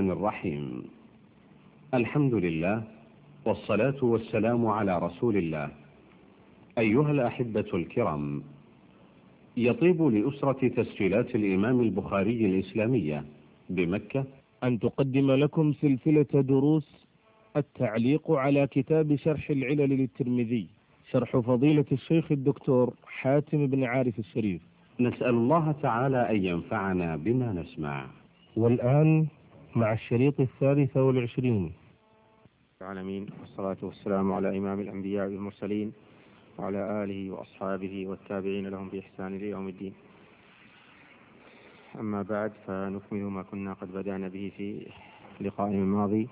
الرحمن الرحيم. الحمد لله والصلاة والسلام على رسول الله. أيها الأحبة الكرام، يطيب لأسرة تسجيلات الإمام البخاري الإسلامية بمكة أن تقدم لكم سلسلة دروس التعليق على كتاب شرح العلل للترمذي، شرح فضيلة الشيخ الدكتور حاتم بن عارف الشريف. نسأل الله تعالى أن ينفعنا بما نسمع. والآن مع الشريط 23. العالمين، والصلاة والسلام على إمام الأنبياء والمرسلين وعلى آله وأصحابه والتابعين لهم بإحسان إلى يوم الدين. أما بعد، فنكمل ما كنا قد بدأنا به في لقائنا الماضي،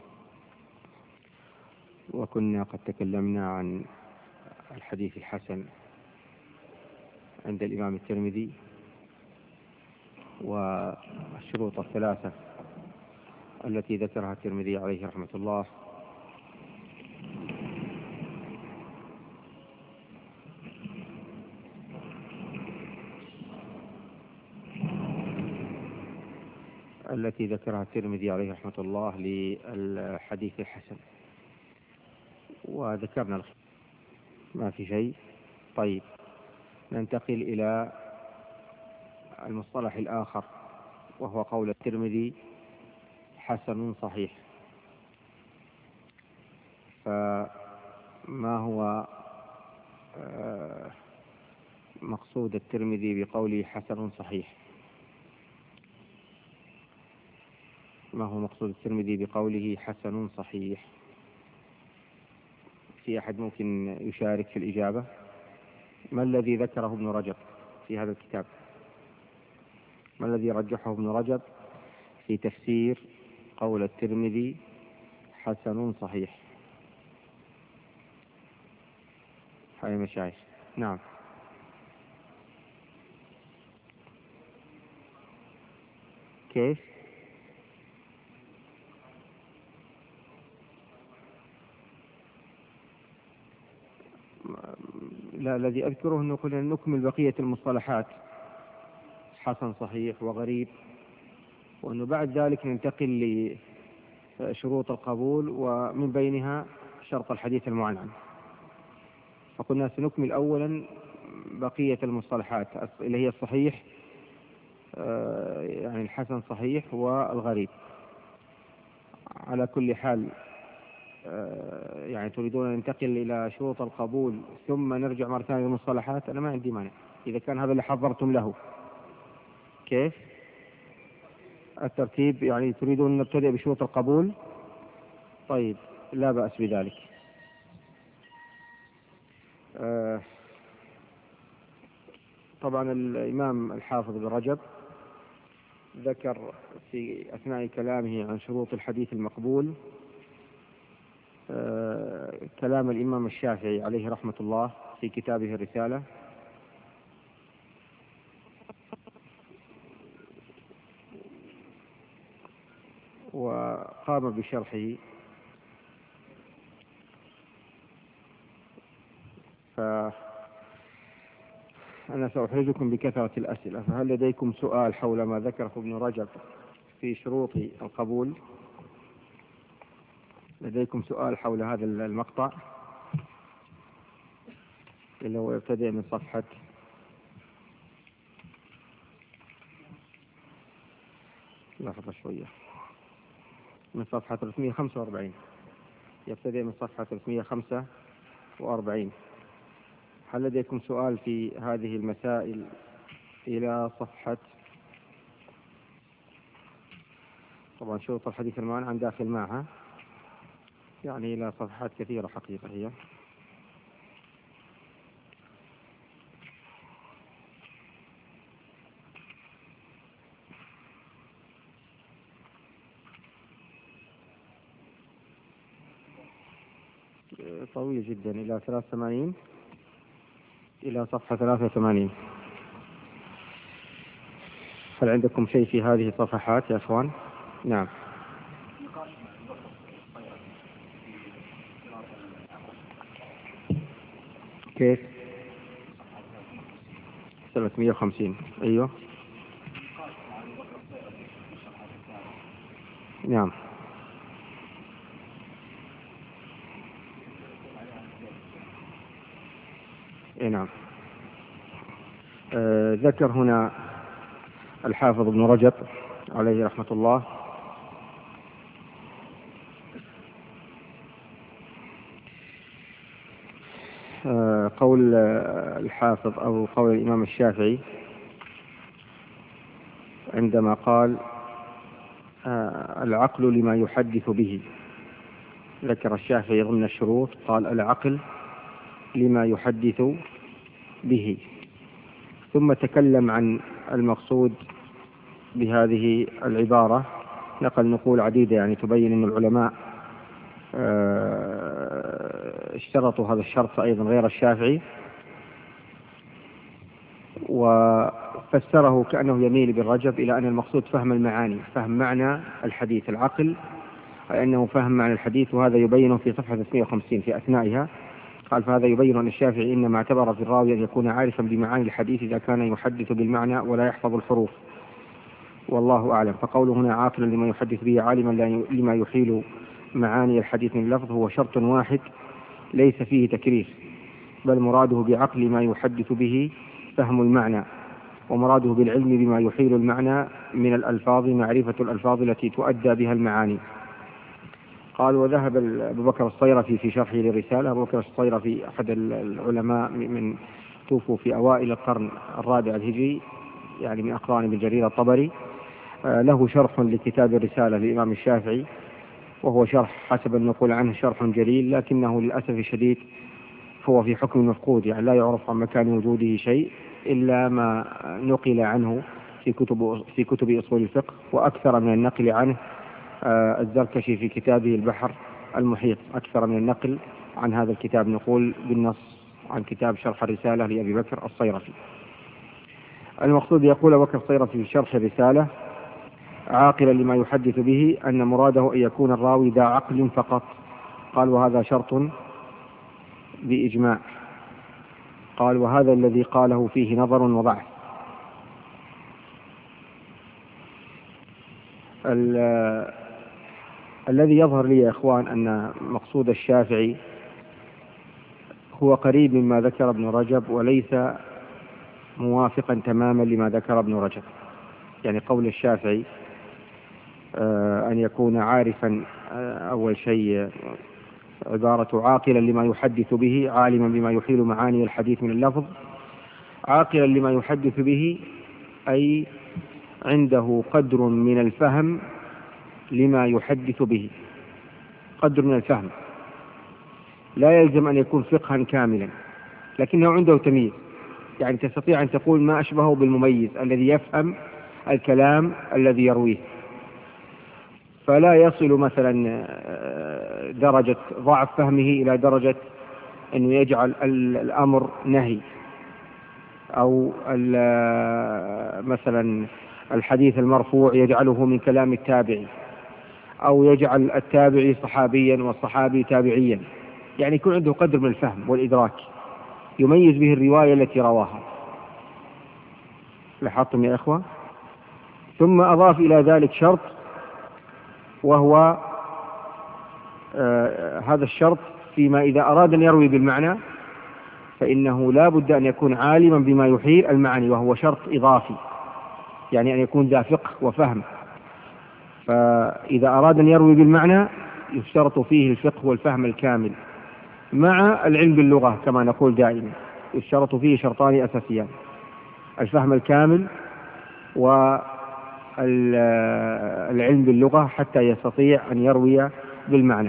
وكنا قد تكلمنا عن الحديث الحسن عند الإمام الترمذي والشروط الثلاثة التي ذكرها الترمذي عليه رحمة الله، رحمة الله للحديث الحسن، وذكرنا ما في شيء. طيب، ننتقل إلى المصطلح الآخر، وهو قول الترمذي حسن صحيح. فما هو مقصود الترمذي بقوله حسن صحيح؟ ما هو مقصود الترمذي بقوله حسن صحيح؟ في أحد ممكن يشارك في الإجابة؟ ما الذي ذكره ابن رجب في هذا الكتاب؟ ما الذي رجحه ابن رجب في تفسير قول الترمذي حسن صحيح؟ هاي مشايخ. نعم. كيف؟ لا، الذي أذكره أنه قلنا نكمل بقية المصطلحات، حسن صحيح وغريب، وأنه بعد ذلك ننتقل لشروط القبول، ومن بينها شرط الحديث المعنعن. فقلنا سنكمل أولا بقية المصطلحات اللي هي الصحيح، يعني الحسن صحيح والغريب. على كل حال، يعني تريدون أن ننتقل إلى شروط القبول ثم نرجع مرة ثانية للمصطلحات؟ أنا ما عندي مانع إذا كان هذا اللي حضرتم له. كيف الترتيب؟ يعني تريدون أن نبتدئ بشروط القبول؟ طيب، لا بأس بذلك. طبعا الإمام الحافظ بن رجب ذكر في أثناء كلامه عن شروط الحديث المقبول كلام الإمام الشافعي عليه رحمة الله في كتابه الرسالة، وقام بشرحه. فأنا سأحرجكم بكثرة الأسئلة، فهل لديكم سؤال حول ما ذكره ابن رجب في شروط القبول؟ لديكم سؤال حول هذا المقطع اللي هو يبتدئ من صفحة لحظة شوية، من صفحة 345، يبتدئ من صفحة 345. هل لديكم سؤال في هذه المسائل إلى صفحة، طبعا شروط الحديث المعنعن داخل معها، يعني إلى صفحات كثيرة حقيقة هي. طويل جدا، إلى 83، إلى صفحة 83. هل عندكم شيء في هذه الصفحات يا أخوان؟ نعم. كيف؟ 350. أيوه. نعم. نعم. ذكر هنا الحافظ ابن رجب عليه رحمة الله قول الحافظ أو قول الإمام الشافعي عندما قال العقل لما يحدث به. ذكر الشافعي ضمن الشروط قال العقل لما يحدث به، ثم تكلم عن المقصود بهذه العبارة، نقل نقول عديدة يعني تبين أن العلماء اشترطوا هذا الشرط أيضا غير الشافعي، وفسره كأنه يميل بالرجب إلى أن المقصود فهم المعاني، فهم معنى الحديث. العقل أنه فهم معنى الحديث، وهذا يبين في صفحة 250 في أثنائها. قال فهذا يبين أن الشافعي إنما اعتبر في الراوي أن يكون عارفا بمعاني الحديث إذا كان يحدث بالمعنى ولا يحفظ الحروف، والله أعلم. فقوله هنا عاقلا لما يحدث به عالما لما يحيل معاني الحديث من اللفظ هو شرط واحد ليس فيه تكرير، بل مراده بعقل ما يحدث به فهم المعنى، ومراده بالعلم بما يحيل المعنى من الألفاظ معرفة الألفاظ التي تؤدى بها المعاني. قال وذهب أبو بكر الصيرفي في شرحه للرسالة. أبو بكر الصيرفي أحد العلماء من توفوا في أوائل القرن الرابع الهجري، يعني من أقران ابن جرير الطبري، له شرح لكتاب الرسالة للإمام الشافعي، وهو شرح حسب النقول عنه شرح جليل، لكنه للأسف الشديد هو في حكم المفقود، يعني لا يعرف عن مكان وجوده شيء إلا ما نقل عنه في كتب أصول الفقه، وأكثر من النقل عنه الزركشي في كتابه البحر المحيط، أكثر من النقل عن هذا الكتاب نقول بالنص عن كتاب شرح الرسالة لأبي بكر الصيرفي. المقصود يقول أبو بكر الصيرفي في شرح الرسالة عاقلا لما يحدث به أن مراده أن يكون الراوي ذا عقل فقط. قال وهذا شرط بإجماع. قال وهذا الذي قاله فيه نظر وضعف. الذي يظهر لي يا إخوان أن مقصود الشافعي هو قريب مما ذكر ابن رجب، وليس موافقا تماما لما ذكر ابن رجب. يعني قول الشافعي أن يكون عارفا، أول شيء عبارة عاقلا لما يحدث به عالما بما يحيل معاني الحديث من اللفظ. عاقلا لما يحدث به أي عنده قدر من الفهم لما يحدث به، قدر من الفهم، لا يلزم أن يكون فقها كاملا، لكنه عنده تمييز. يعني تستطيع أن تقول ما أشبهه بالمميز الذي يفهم الكلام الذي يرويه، فلا يصل مثلا درجة ضعف فهمه إلى درجة أنه يجعل الأمر نهي، أو مثلا الحديث المرفوع يجعله من كلام التابعي، أو يجعل التابعي صحابيا والصحابي تابعيا. يعني يكون عنده قدر من الفهم والإدراك يميز به الرواية التي رواها. لاحظتم يا إخوة؟ ثم أضاف إلى ذلك شرط، وهو هذا الشرط فيما إذا أراد أن يروي بالمعنى فإنه لا بد أن يكون عالما بما يحيل المعاني، وهو شرط إضافي، يعني أن يكون ذا فقه وفهم. فإذا أراد أن يروي بالمعنى يشترط فيه الفقه والفهم الكامل مع العلم باللغة، كما نقول دائما يشترط فيه شرطان أساسيان: الفهم الكامل والعلم باللغة، حتى يستطيع أن يروي بالمعنى.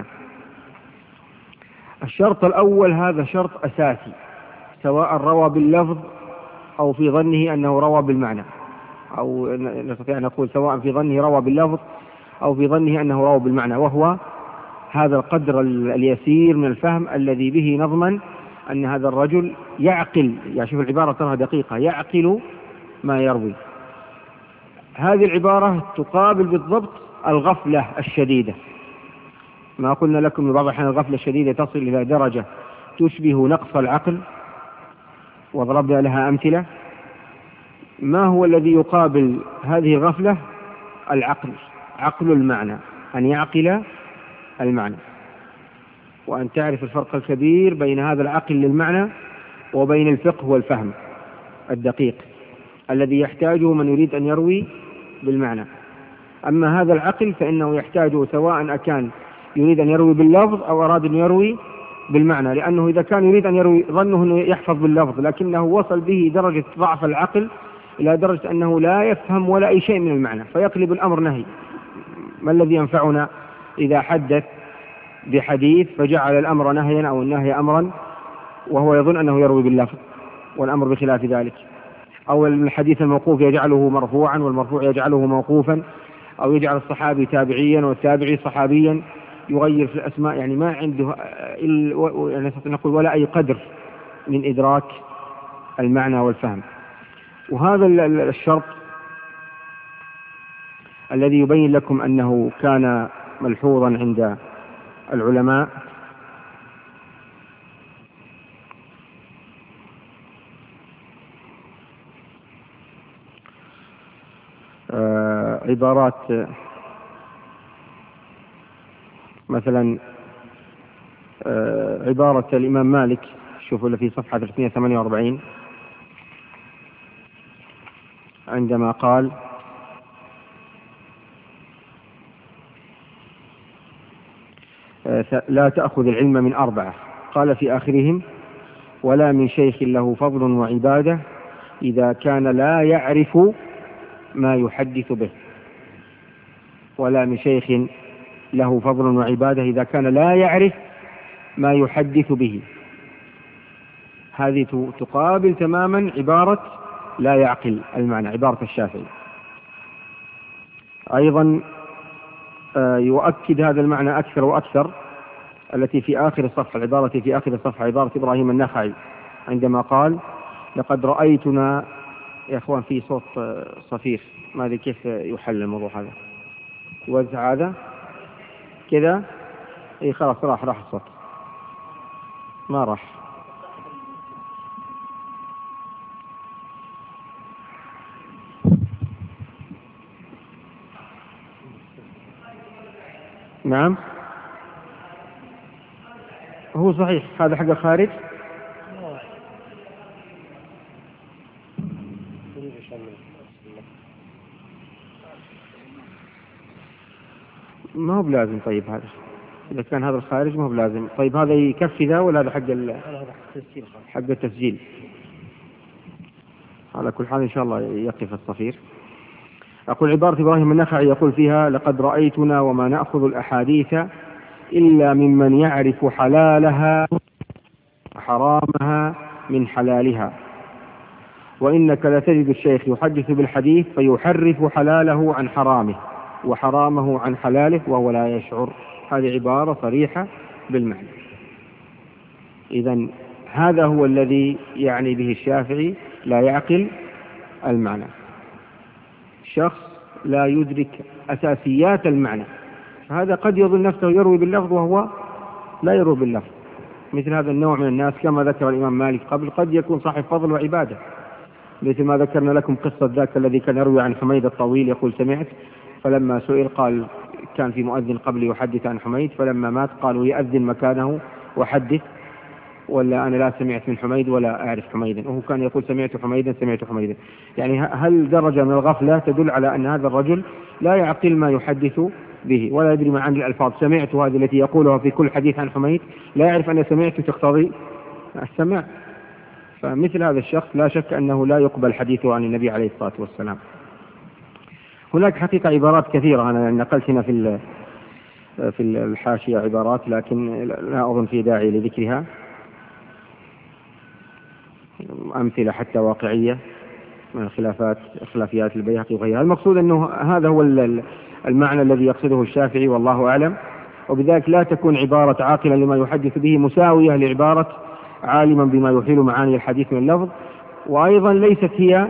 الشرط الأول هذا شرط أساسي، سواء روى باللفظ أو في ظنه أنه روى بالمعنى، أو نستطيع أن نقول سواء في ظنه روى باللفظ أو في ظنه أنه روى بالمعنى، وهو هذا القدر اليسير من الفهم الذي به نضمن أن هذا الرجل يعقل. يعني شوف العبارة ترى دقيقة، يعقل ما يروي. هذه العبارة تقابل بالضبط الغفلة الشديدة. ما قلنا لكم بعض الأحيان الغفلة الشديدة تصل إلى درجة تشبه نقص العقل، وضربنا لها أمثلة. ما هو الذي يقابل هذه الغفلة؟ العقل، عقل المعنى، أن يعقل المعنى، وأن تعرف الفرق الكبير بين هذا العقل للمعنى وبين الفقه والفهم الدقيق الذي يحتاجه من يريد أن يروي بالمعنى. أما هذا العقل فإنه يحتاجه سواء أكان يريد أن يروي باللفظ أو أراد أن يروي بالمعنى، لأنه إذا كان يريد أن يروي ظنه أنه يحفظ باللفظ لكنه وصل به درجة ضعف العقل إلى درجة أنه لا يفهم ولا أي شيء من المعنى، فيقلب الأمر نهي. ما الذي ينفعنا إذا حدث بحديث فجعل الأمر نهيا أو النهي أمرا وهو يظن أنه يروي باللفظ والأمر بخلاف ذلك، أو الحديث الموقوف يجعله مرفوعا والمرفوع يجعله موقوفا، أو يجعل الصحابي تابعيا والتابعي صحابيا، يغير في الأسماء، يعني ما عنده يعني نقول ولا أي قدر من إدراك المعنى والفهم. وهذا الشرط الذي يبين لكم أنه كان ملحوظا عند العلماء عبارات مثلا عبارة الإمام مالك، شوفوا اللي في صفحة 348 عندما قال: لا تأخذ العلم من أربعة، قال في آخرهم: ولا من شيخ له فضل وعبادة إذا كان لا يعرف ما يحدث به. ولا من شيخ له فضل وعبادة إذا كان لا يعرف ما يحدث به. هذه تقابل تماما عبارة لا يعقل المعنى، عبارة الشافعي. أيضا يؤكد هذا المعنى أكثر وأكثر التي في آخر الصفحة، العبارة في آخر الصفحة، عبارة إبراهيم النخعي عندما قال: لقد رأيتنا. يا أخوان في صوت صفير، ما أدري كيف يحل الموضوع هذا. وزع هذا كذا، اي خلاص راح الصوت، ما راح. نعم هو صحيح، هذا حق الخارج. ما هو بلازم. طيب هذا إذا كان هذا الخارج ما هو بلازم. طيب هذا يكفي ذا ولا هذا حق التسجيل؟ على كل حال إن شاء الله يقف الصفير. أقول عبارة إبراهيم النخعي يقول فيها: لقد رأيتنا وما نأخذ الأحاديث إلا ممن يعرف حلالها وحرامها من حلالها، وإنك لتجد الشيخ يحدث بالحديث فيحرف حلاله عن حرامه وحرامه عن حلاله وهو لا يشعر. هذه عبارة صريحة بالمعنى. إذن هذا هو الذي يعني به الشافعي لا يعقل المعنى. شخص لا يدرك أساسيات المعنى، هذا قد يظن نفسه يروي باللفظ وهو لا يروي باللفظ. مثل هذا النوع من الناس كما ذكر الإمام مالك قبل قد يكون صاحب فضل وعبادة، مثل ما ذكرنا لكم قصة ذاك الذي كان يروي عن حميد الطويل يقول: سمعت، فلما سئل قال: كان في مؤذن قبلي يحدث عن حميد، فلما مات قالوا: يأذن مكانه وحدث، ولا أنا لا سمعت من حميد ولا أعرف حميدا، وهو كان يقول: سمعت حميدا. يعني هل درجة من الغفلة تدل على أن هذا الرجل لا يعقل ما يحدث به ولا يدري معاني الألفاظ. سمعت هذه التي يقولها في كل حديث عن حميد لا يعرف أن سمعت تقتضي السماع. فمثل هذا الشخص لا شك أنه لا يقبل حديثه عن النبي عليه الصلاة والسلام. هناك حقيقة عبارات كثيرة أنا نقلت هنا في الحاشية عبارات، لكن لا أظن في داعي لذكرها، أمثلة حتى واقعية من خلافيات البيهقي وغيرها. المقصود أنه هذا هو المعنى الذي يقصده الشافعي والله أعلم، وبذلك لا تكون عبارة عاقلا لما يحدث به مساوية لعبارة عالما بما يحيل معاني الحديث من اللفظ، وأيضا ليست هي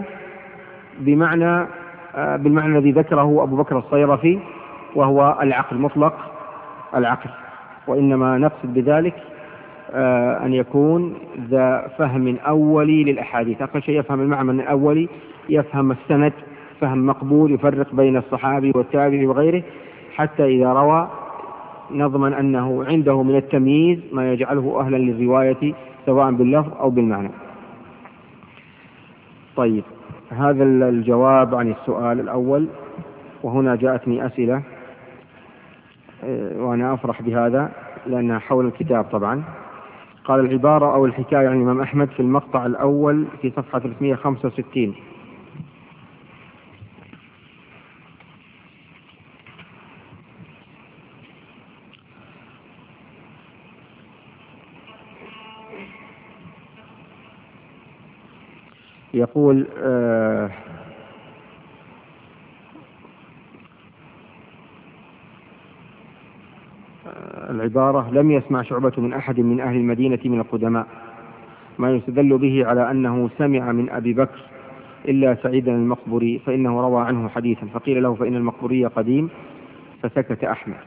بالمعنى الذي ذكره أبو بكر الصيرفي وهو العقل مطلق العقل، وإنما نقصد بذلك أن يكون ذا فهم أولي للأحاديث. أقل شيء يفهم المعنى الأولي، يفهم السند فهم مقبول، يفرق بين الصحابي والتابعي وغيره، حتى إذا روى نضمن أنه عنده من التمييز ما يجعله أهلا للرواية سواء باللفظ أو بالمعنى. طيب، هذا الجواب عن السؤال الأول. وهنا جاءتني أسئلة وأنا أفرح بهذا لأنها حول الكتاب طبعا. قال: العبارة أو الحكاية عن الإمام أحمد في المقطع الأول في صفحة 365. يقول: العبارة: لم يسمع شعبة من أحد من أهل المدينة من القدماء ما يستدل به على أنه سمع من أبي بكر إلا سعيدا المقبري فإنه روى عنه حديثا، فقيل له: فإن المقبري قديم، فسكت أحمد.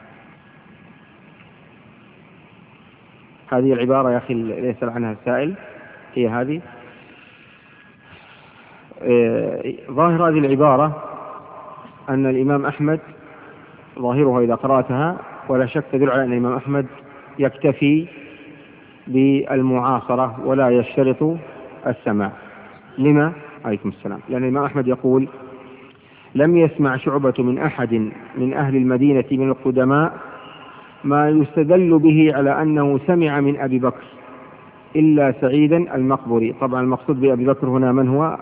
هذه العبارة يا أخي اللي يسأل عنها السائل هي هذه. ظاهر هذه العبارة أن الإمام أحمد، ظاهرها إذا قرأتها ولا شك تدل على أن الإمام أحمد يكتفي بالمعاصرة ولا يشترط السماع. لما؟ عليكم السلام. لأن الإمام أحمد يقول: لم يسمع شعبة من أحد من أهل المدينة من القدماء ما يستدل به على أنه سمع من أبي بكر إلا سعيدا المقبري. طبعا المقصود بأبي بكر هنا من هو؟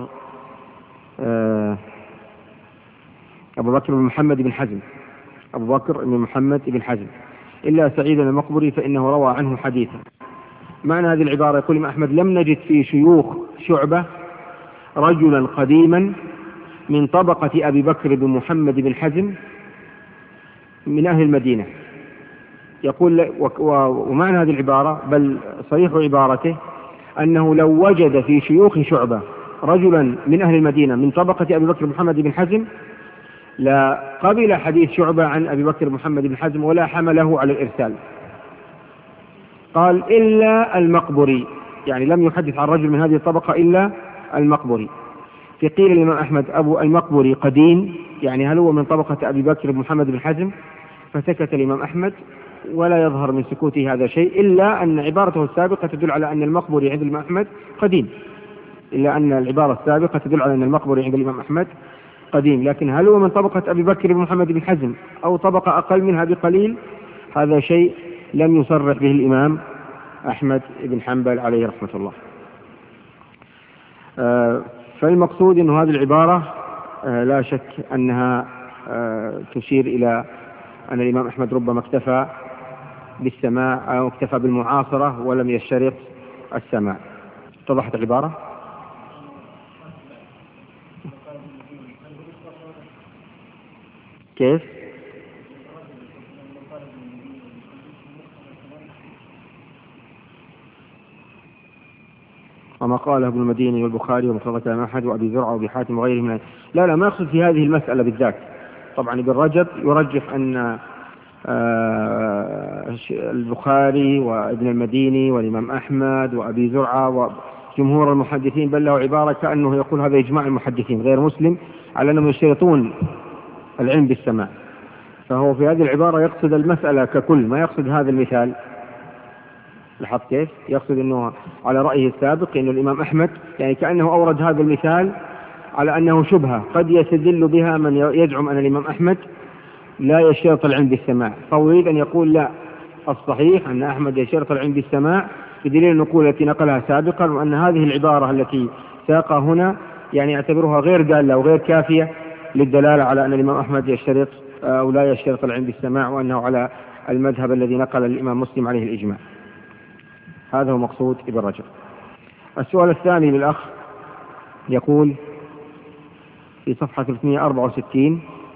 أبو بكر بن محمد بن حزم. أبو بكر بن محمد بن حزم. إلا سعيدا المقبري فإنه روى عنه حديثا. معنى هذه العبارة: يقول الإمام أحمد: لم نجد في شيوخ شعبة رجلا قديما من طبقة أبي بكر بن محمد بن حزم من أهل المدينة. يقول: ومعنى هذه العبارة، بل صريح عبارته، أنه لو وجد في شيوخ شعبة رجلا من أهل المدينة من طبقة أبي بكر بن محمد بن حزم لا قبل حديث شعبة عن أبي بكر بن محمد بن حزم ولا حمله على الإرسال. قال: إلا المقبري، يعني لم يحدث عن رجل من هذه الطبقة إلا المقبري. فقيل الإمام أحمد: أبو المقبري قديم، يعني هل هو من طبقة أبي بكر بن محمد بن حزم؟ فسكت الإمام أحمد، ولا يظهر من سكوته هذا شيء إلا أن عبارته السابقة تدل على أن المقبري عند الإمام أحمد قديم، إلا أن العبارة السابقة تدل على أن المقبري عند الإمام أحمد قديم. لكن هل هو من طبقة أبي بكر بن محمد بن حزم أو طبقة أقل منها بقليل؟ هذا شيء لم يصرح به الإمام أحمد بن حنبل عليه رحمة الله. فالمقصود أن هذه العبارة لا شك أنها تشير إلى أن الإمام أحمد ربما اكتفى بالسماع أو اكتفى بالمعاصرة ولم يشترط السماع. اتضحت العبارة؟ كيف؟ وما قاله ابن المديني والبخاري ومخرج الإمام أحمد وأبي زرعة وأبي حاتم وغيرهم من لا ما أقصد في هذه المسألة بالذات. طبعا ابن رجب يرجح أن البخاري وابن المديني والإمام أحمد وأبي زرعة وجمهور المحدثين بل له عبارة كأنه يقول هذا إجماع المحدثين غير مسلم على أنهم يشترطون العلم بالسماع. فهو في هذه العبارة يقصد المسألة ككل، ما يقصد هذا المثال. لاحظت كيف؟ يقصد أنه على رأيه السابق أن الإمام أحمد يعني كأنه أورد هذا المثال على أنه شبهة قد يستدل بها من يزعم أن الإمام أحمد لا يشترط العلم بالسماع، فهو يريد أن يقول لا، الصحيح أن أحمد يشترط العلم بالسماع بدليل النقول التي نقلها سابقا، وأن هذه العبارة التي ساقها هنا يعني يعتبرها غير دالة وغير كافية للدلالة على أن الإمام أحمد يشترط أو لا يشترط العلم بالسماع، وأنه على المذهب الذي نقل الإمام مسلم عليه الإجماع. هذا هو مقصود ابن رجب. السؤال الثاني للأخ يقول في صفحة 364: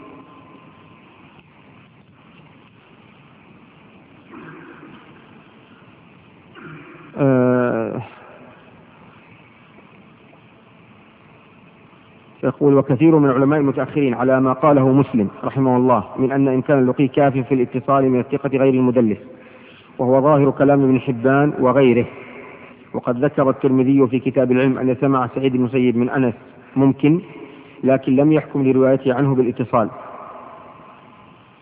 يقول: وكثير من علماء المتأخرين على ما قاله مسلم رحمه الله من أن إمكان اللقي كافٍ في الاتصال من الثقة غير المدلس، وهو ظاهر كلام ابن حبان وغيره. وقد ذكر الترمذي في كتاب العلم أن سمع سعيد بن المسيب من أنس ممكن، لكن لم يحكم لروايته عنه بالاتصال.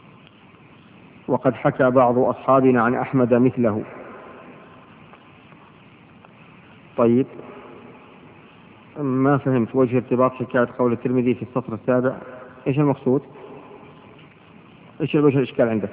وقد حكى بعض أصحابنا عن أحمد مثله. طيب، ما فهمت وجه ارتباط حكاية قول الترمذي في السطر السابع. إيش المقصود؟ إيش وجه الإشكال عندك؟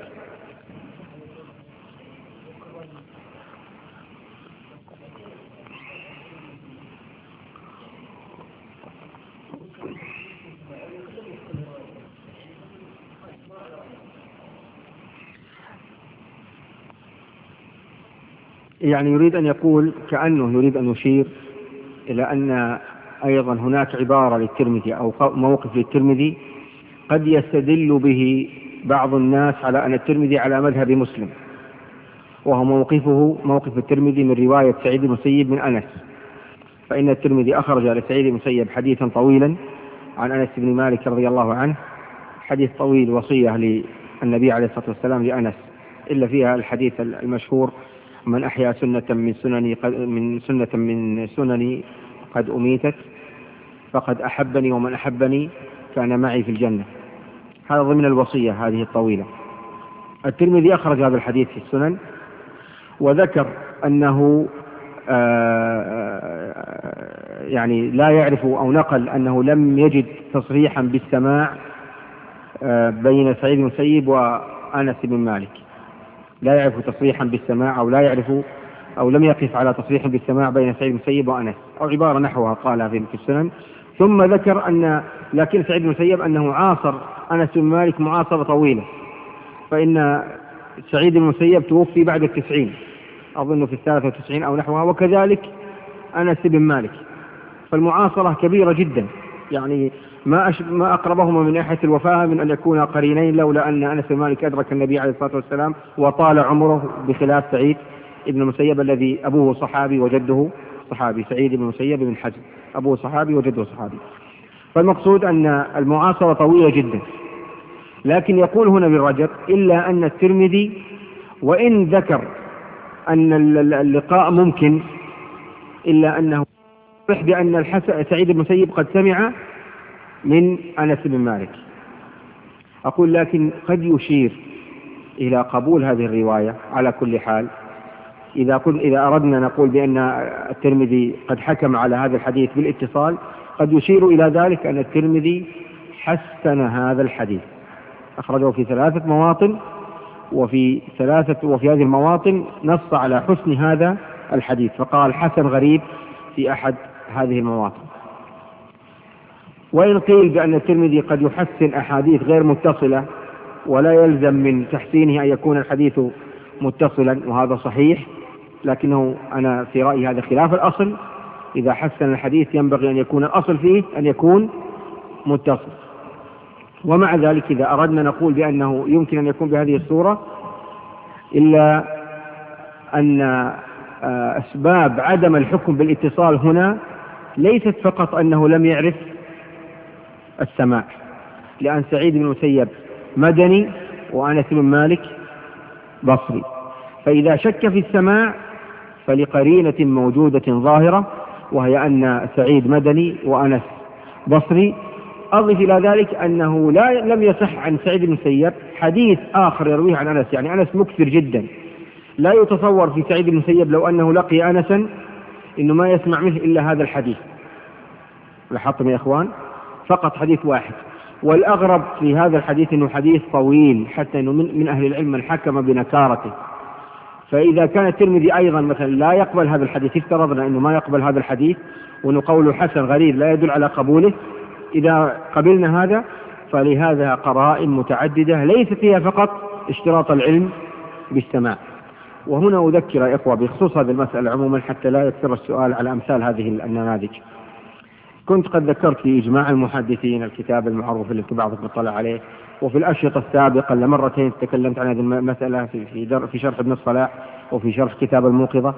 يعني يريد أن يقول كأنه يريد أن يشير إلى أن أيضا هناك عبارة للترمذي أو موقف للترمذي قد يستدل به بعض الناس على أن الترمذي على مذهب مسلم، وهو موقف الترمذي من رواية سعيد بن المسيب من أنس. فإن الترمذي أخرج لسعيد بن المسيب حديثا طويلا عن أنس بن مالك رضي الله عنه، حديث طويل وصية للنبي عليه الصلاة والسلام لأنس، إلا فيها الحديث المشهور: من أحيا سنة من سنني قد أميتت فقد أحبني، ومن أحبني كان معي في الجنة. هذا ضمن الوصية هذه الطويلة. الترمذي أخرج هذا الحديث في السنن، وذكر أنه يعني لا يعرف، أو نقل أنه لم يجد تصريحا بالسماع بين سعيد بن المسيب وأنس بن مالك، لا يعرف تصريحا بالسماع، أو لا يعرف أو لم يقف على تصريح بالسماع بين سعيد بن المسيب وأنس، أو عبارة نحوها قالها في السنن. ثم ذكر لكن سعيد بن المسيب أنه عاصر أنس بن مالك معاصرة طويلة، فإن سعيد بن المسيب توفي بعد 90 أظن في 93 أو نحوها، وكذلك أنس بن مالك، فالمعاصرة كبيرة جدا، يعني ما أقربهما من ناحية الوفاة من أن يكونا قرينين، لولا أن أنس بن مالك أدرك النبي عليه الصلاة والسلام وطال عمره، بخلاف سعيد بن المسيب الذي أبوه صحابي وجده صحابي. سعيد بن المسيب بن حزم أبوه صحابي وجده صحابي. فالمقصود أن المعاصرة طويلة جدا. لكن يقول هنا بالرجل: إلا أن الترمذي وإن ذكر أن اللقاء ممكن، إلا أنه يصح بأن سعيد بن المسيب قد سمع من أنس بن مالك. أقول لكن قد يشير إلى قبول هذه الرواية على كل حال. إذا أردنا نقول بأن الترمذي قد حكم على هذا الحديث بالاتصال، قد يشير إلى ذلك أن الترمذي حسن هذا الحديث، أخرجه في 3 مواطن، وفي هذه المواطن نص على حسن هذا الحديث، فقال حسن غريب في أحد هذه المواطن. وإن قيل بأن الترمذي قد يحسن أحاديث غير متصلة، ولا يلزم من تحسينه أن يكون الحديث متصلا، وهذا صحيح، لكنه أنا في رأيي هذا خلاف الأصل. إذا حسن الحديث ينبغي أن يكون الأصل فيه أن يكون متصل. ومع ذلك إذا أردنا نقول بأنه يمكن أن يكون بهذه الصورة، إلا أن أسباب عدم الحكم بالاتصال هنا ليست فقط أنه لم يعرف السماع، لأن سعيد بن المسيب مدني وأنس بن مالك بصري، فإذا شك في السماع فلقرينة موجودة ظاهرة، وهي أن سعيد مدني وأنس بصري. أضف إلى ذلك أنه لم يصح عن سعيد بن المسيب حديث آخر يرويه عن أنس، يعني أنس مكثر جدا، لا يتصور في سعيد بن المسيب لو أنه لقي أنسا إنه ما يسمع منه إلا هذا الحديث. لاحظتم يا إخوان؟ فقط حديث واحد. والأغرب في هذا الحديث أنه حديث طويل، حتى أنه من أهل العلم من حكم بنكارته. فإذا كان الترمذي أيضا مثلا لا يقبل هذا الحديث، افترضنا أنه ما يقبل هذا الحديث وأنه قوله حسن غريب لا يدل على قبوله، إذا قبلنا هذا فلهذا قرائن متعددة ليس فيها فقط اشتراط العلم بالسماع. وهنا أذكر يا إخوة بخصوص هذه المسألة عموما حتى لا يكثر السؤال على أمثال هذه النماذج. كنت قد ذكرت في إجماع المحدثين الكتاب المعروف اللي بعضكم اطلع عليه، وفي الأشرطة السابقة لمرتين تكلمت عن هذه المسألة في شرح ابن الصلاح وفي شرح كتاب الموقظة،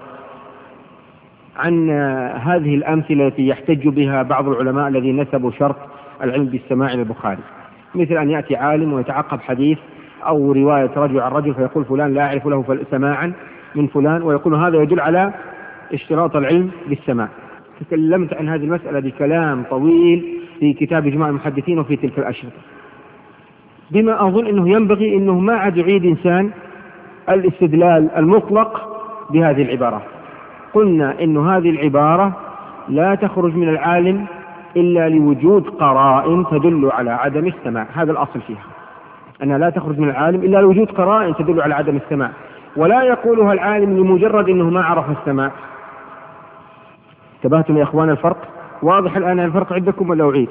عن هذه الأمثلة التي يحتج بها بعض العلماء الذين نسبوا شرط العلم بالسماع للبخاري، مثل أن يأتي عالم ويتعقب حديث أو رواية رجل عن رجل فيقول فلان لا أعرف له سماعا من فلان، ويقول هذا يدل على اشتراط العلم بالسماع. تكلمت عن هذه المسألة بكلام طويل في كتاب إجماع المحدثين وفي تلك الأشرطة. بما أظن أنه ينبغي أنه ما عاد يعيد إنسان الاستدلال المطلق بهذه العبارة. قلنا أن هذه العبارة لا تخرج من العالم إلا لوجود قرائن تدل على عدم السماع، هذا الأصل فيها، أنها لا تخرج من العالم إلا لوجود قرائن تدل على عدم السماع، ولا يقولها العالم لمجرد أنه ما عرف السماع. انتبهتم يا أخوان الفرق؟ واضح الآن الفرق عندكم ولا أعيد؟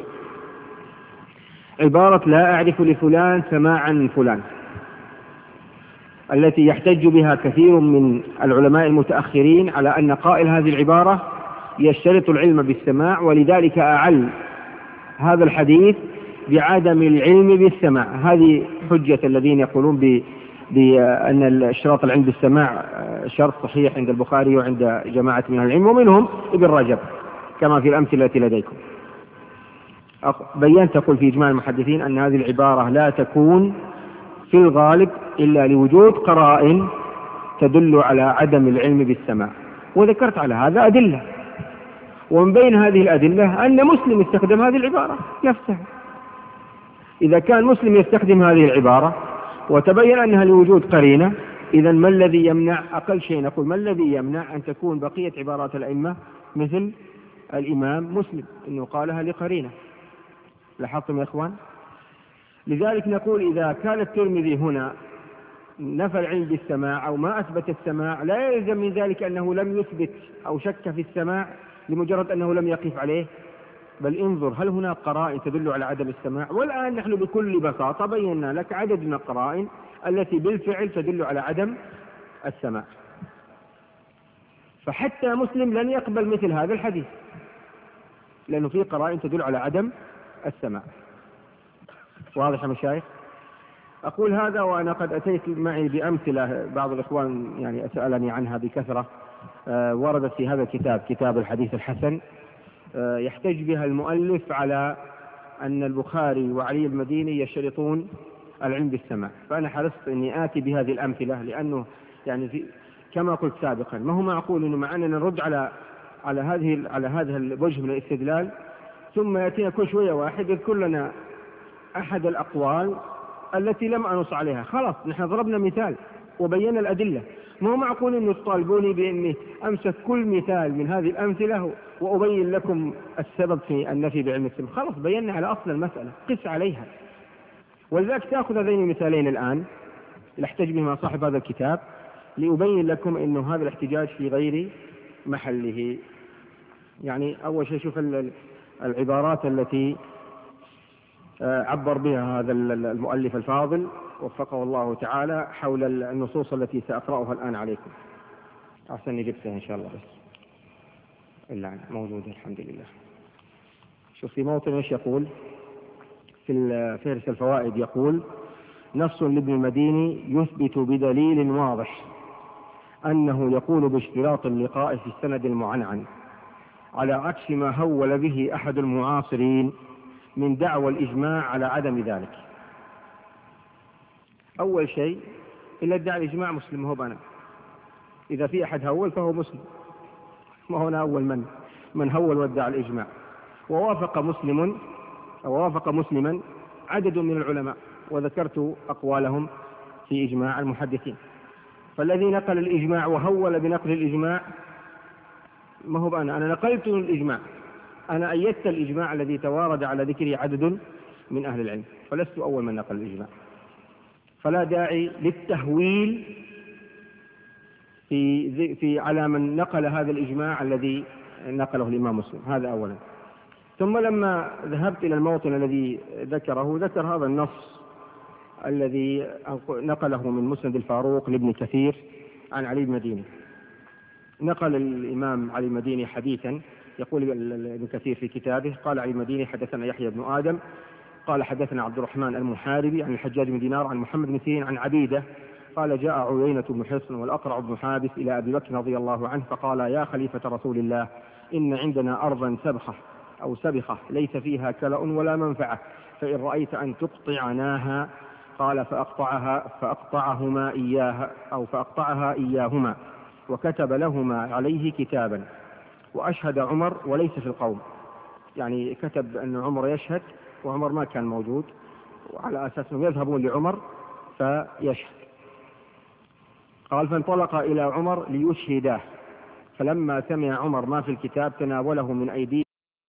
عبارة لا أعرف لفلان سماعا من فلان التي يحتج بها كثير من العلماء المتأخرين على أن قائل هذه العبارة يشترط العلم بالسماع، ولذلك أعل هذا الحديث بعدم العلم بالسماع. هذه حجة الذين يقولون بأن الاشتراط العلم بالسماع شرط صحيح عند البخاري وعند جماعة من العلم، ومنهم ابن رجب كما في الأمثلة التي لديكم. بينت تقول في إجماع المحدثين أن هذه العبارة لا تكون في الغالب إلا لوجود قرائن تدل على عدم العلم بالسماع، وذكرت على هذا أدلة، ومن بين هذه الأدلة أن مسلم يستخدم هذه العبارة نفسها. إذا كان مسلم يستخدم هذه العبارة وتبين أنها لوجود قرينة، إذن ما الذي يمنع؟ أقل شيء نقول ما الذي يمنع أن تكون بقية عبارات الأئمة مثل الإمام مسلم أنه قالها لقرينة؟ لاحظتم يا إخوان؟ لذلك نقول إذا كان الترمذي هنا نفى العلم بالسماع أو ما أثبت السماع، لا يلزم من ذلك أنه لم يثبت أو شك في السماع لمجرد أنه لم يقف عليه، بل انظر هل هناك قرائن تدل على عدم السماع. والآن نحن بكل بساطة بينا لك عدد من القرائن التي بالفعل تدل على عدم السماع، فحتى مسلم لن يقبل مثل هذا الحديث لأنه فيه قرائن تدل على عدم السماع. واضح يا مشايخ؟ أقول هذا وأنا قد أتيت معي بأمثلة بعض الإخوان يعني أسألني عنها بكثرة، وردت في هذا الكتاب، كتاب الحديث الحسن، يحتج بها المؤلف على أن البخاري وعلي المديني يشترطون العلم بالسماع. فأنا حرصت أني آتي بهذه الأمثلة، لأنه يعني كما قلت سابقا ما هو معقول أنه معنا نرد على هذا الوجه من الاستدلال ثم يأتينا كل شوية واحد يذكر لنا أحد الأقوال التي لم أنص عليها. خلاص نحن ضربنا مثال وبينا الأدلة، ما هو معقول أن تطالبوني بأني أمسك كل مثال من هذه الأمثلة وأبين لكم السبب في النفي بعلم السماع. خلاص بينا على أصل المسألة، قس عليها. ولذلك تأخذ هذين المثالين الآن الاحتج بهما صاحب هذا الكتاب لأبين لكم أنه هذا الاحتجاج في غير محله. يعني أول شيء شوف العبارات التي عبر بها هذا المؤلف الفاضل وفقه الله تعالى حول النصوص التي سأقرأها الآن عليكم. أحسن جبتها إن شاء الله، بس إلا موجودة الحمد لله. شوف في موطن إيش يقول في فهرس الفوائد، يقول: نص لابن المديني يثبت بدليل واضح أنه يقول باشتراط اللقاء في السند المعنعن، على عكس ما هول به أحد المعاصرين من دعوى الإجماع على عدم ذلك. أول شيء إلا ادعى الإجماع مسلم هو بنا، إذا في أحد هول فهو مسلم، ما هنا أول من هول وادعى الإجماع. ووافق مسلما عدد من العلماء، وذكرت أقوالهم في إجماع المحدثين. فالذي نقل الإجماع وهول بنقل الإجماع ما هو أنا نقلت الإجماع، أنا أيدت الإجماع الذي توارد على ذكره عدد من أهل العلم، فلست أول من نقل الإجماع. فلا داعي للتهويل في على من نقل هذا الإجماع الذي نقله الإمام مسلم. هذا أولا. ثم لما ذهبت إلى الموطن الذي ذكر هذا النص الذي نقله من مسند الفاروق لابن كثير عن علي المديني. نقل الإمام علي المديني حديثا، يقول ابن كثير في كتابه: قال علي المديني حدثنا يحيى بن آدم قال حدثنا عبد الرحمن المحاربي عن الحجاج بن دينار عن محمد بن سيرين عن عبيدة قال: جاء عيينة بن حصن والأقرع بن حابس إلى أبي بكر رضي الله عنه فقال: يا خليفة رسول الله، إن عندنا أرضا سبخة ليس فيها كلأ ولا منفعة، فإن رأيت أن تقطعناها. قال: فأقطعها إياهما، وكتب لهما عليه كتابا، وأشهد عمر وليس في القوم. يعني كتب أن عمر يشهد، وعمر ما كان موجود، وعلى أساس أنهم يذهبون لعمر فيشهد. قال فانطلق إلى عمر ليشهداه، فلما سمع عمر ما في الكتاب تناوله من أيديه